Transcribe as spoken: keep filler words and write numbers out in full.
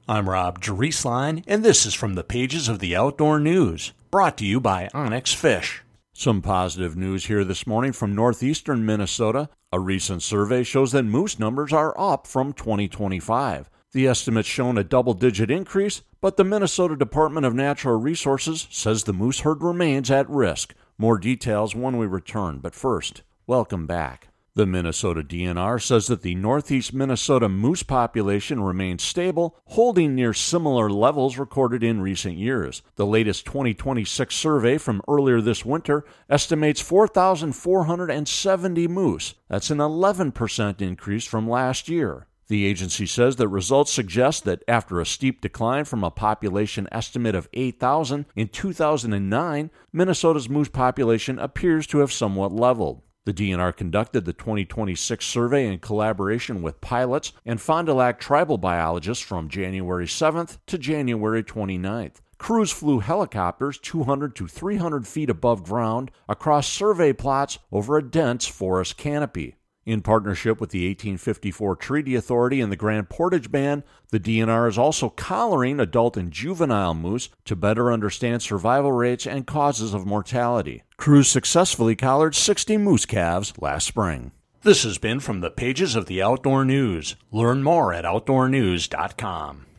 I'm Rob Drieslein, and this is from the pages of the Outdoor News, brought to you by Onyx Fish. Some positive news here this morning from northeastern Minnesota. A recent survey shows that moose numbers are up from twenty twenty-five. The estimate's shown a double-digit increase, but the Minnesota Department of Natural Resources says the moose herd remains at risk. More details when we return, but first, welcome back. The Minnesota D N R says that the northeast Minnesota moose population remains stable, holding near similar levels recorded in recent years. The latest twenty twenty-six survey from earlier this winter estimates four thousand four hundred seventy moose. That's an eleven percent increase from last year. The agency says that results suggest that after a steep decline from a population estimate of eight thousand in two thousand nine, Minnesota's moose population appears to have somewhat leveled. The D N R conducted the twenty twenty-six survey in collaboration with pilots and Fond du Lac tribal biologists from January seventh to January twenty-ninth. Crews flew helicopters two hundred to three hundred feet above ground across survey plots over a dense forest canopy. In partnership with the eighteen fifty-four Treaty Authority and the Grand Portage Band, the D N R is also collaring adult and juvenile moose to better understand survival rates and causes of mortality. Crews successfully collared sixty moose calves last spring. This has been from the pages of the Outdoor News. Learn more at outdoor news dot com.